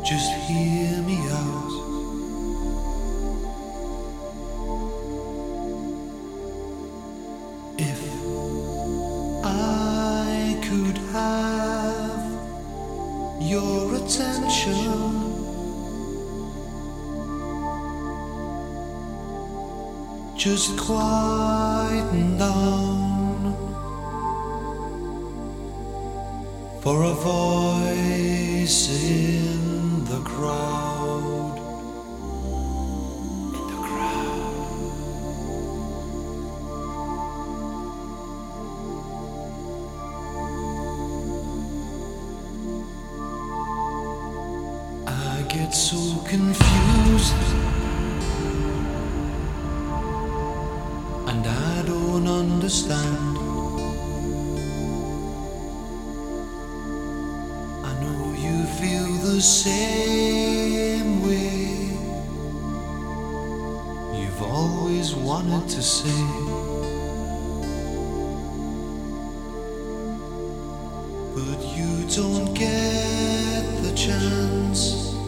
Just hear me out. If I could have your attention, just quieten down for a voice in the crowd. In the crowd. I get so confused, and I don't understand. I know you feel the same way. You've always wanted to say, but you don't get the chance.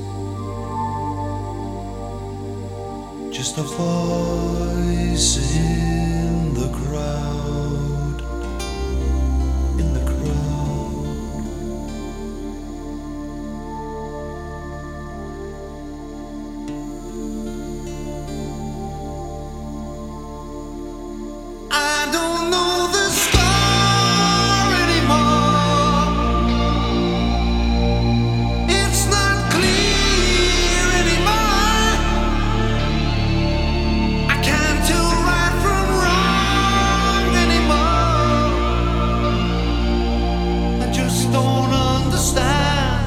Just a voice in the crowd, in the crowd. I don't know the score anymore. It's not clear anymore. I can't tell right from wrong anymore. I just don't understand.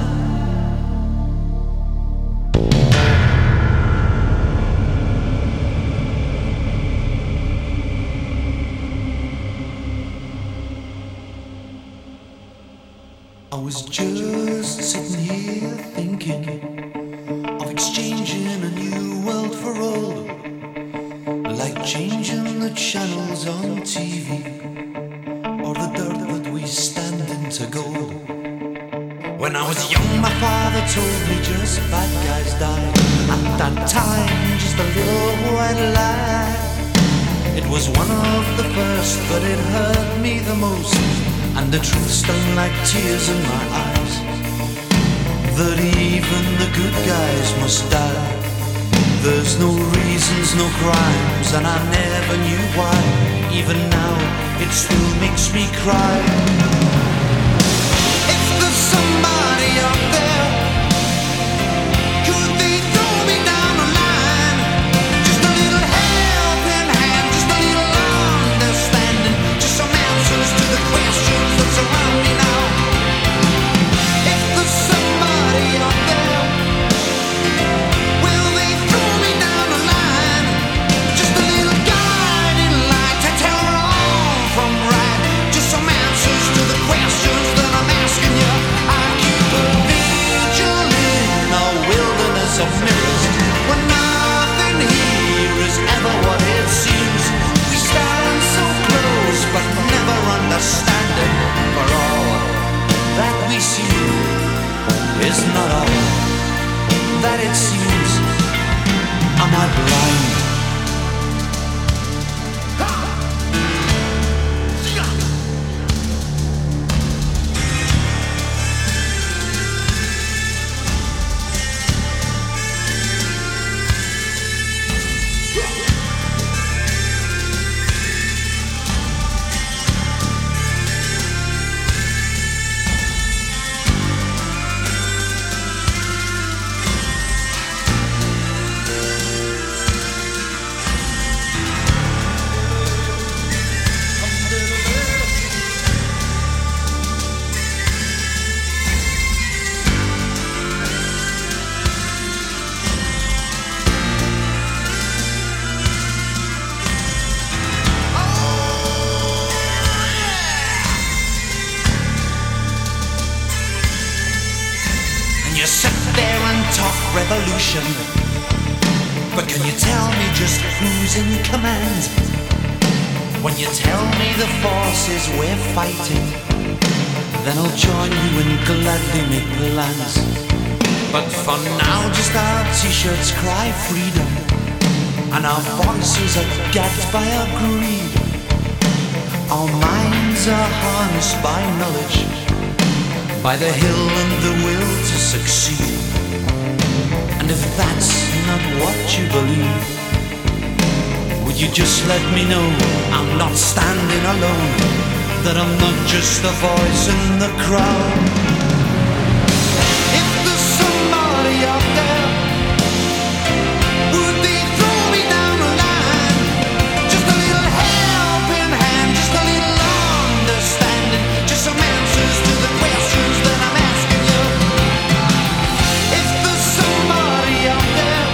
I was just sitting here thinking of exchanging a new world for old, like changing the channels on TV, or the dirt that we stand into gold. When I was young, my father told me just bad guys die. At that time, just a little white lie. It was one of the first, but it hurt me the most, and the truth stung like tears in my eyes, that even the good guys must die. There's no reasons, no crimes, and I never knew why. Even now, it still makes me cry. If there's somebody out there, could they throw me down the line? Just a little helping hand, just a little understanding, just some answers to the questions that surround me now. If there's somebody out there, will they throw me down the line? Just a little guiding light to tell wrong from right, just some answers to the questions that I'm asking you. I keep a vigil in a wilderness of mirrors, when nothing here is ever what it seems. We stand so close, but never understanding, for all that we see is not all that it seems. Am I blind? You sit there and talk revolution, but can you tell me just who's in command? When you tell me the forces we're fighting, then I'll join you and gladly make plans. But for now, just our t-shirts cry freedom, and our voices are gagged by our greed. Our minds are harnessed by knowledge, by the hill and the will to succeed. And if that's not what you believe, would you just let me know I'm not standing alone, that I'm not just a voice in the crowd? If there's somebody out there, would they throw me down the line? Just a little helping hand, just a little understanding, just some answers to the questions that I'm asking you. If there's somebody out there,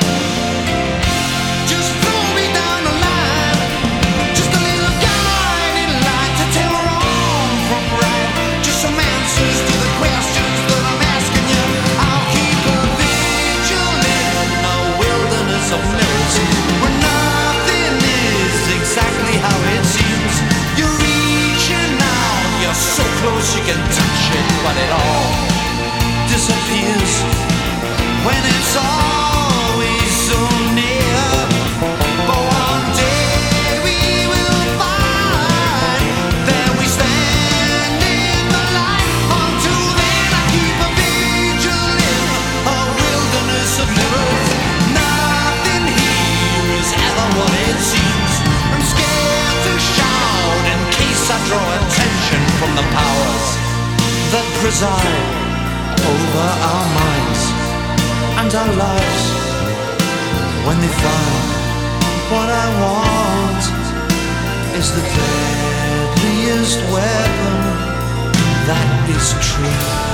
just throw me down the line, just a little guiding light to tell wrong from right, just some answers to the questions that I'm asking you. I'll keep a vigilant in a wilderness of mirrors, where nothing is exactly how it seems. You're reaching out, you're so close you can touch it, but it all disappears when it's always so near. But one day we will find that we stand in the light. Until then I keep a vigil in a wilderness of mirrors. Nothing here is ever what it seems. I'm scared to shout in case I draw attention from the powers that preside over our minds and our lives. When they find what I want is the deadliest weapon, that is truth.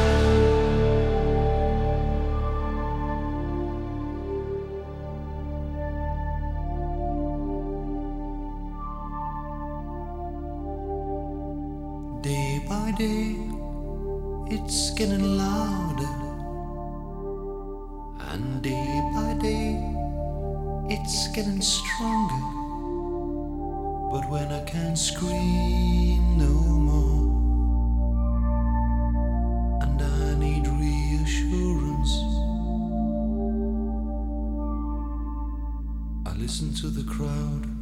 Day by day, it's getting louder, and day by day, it's getting stronger. But when I can't scream no more, and I need reassurance, I listen to the crowd.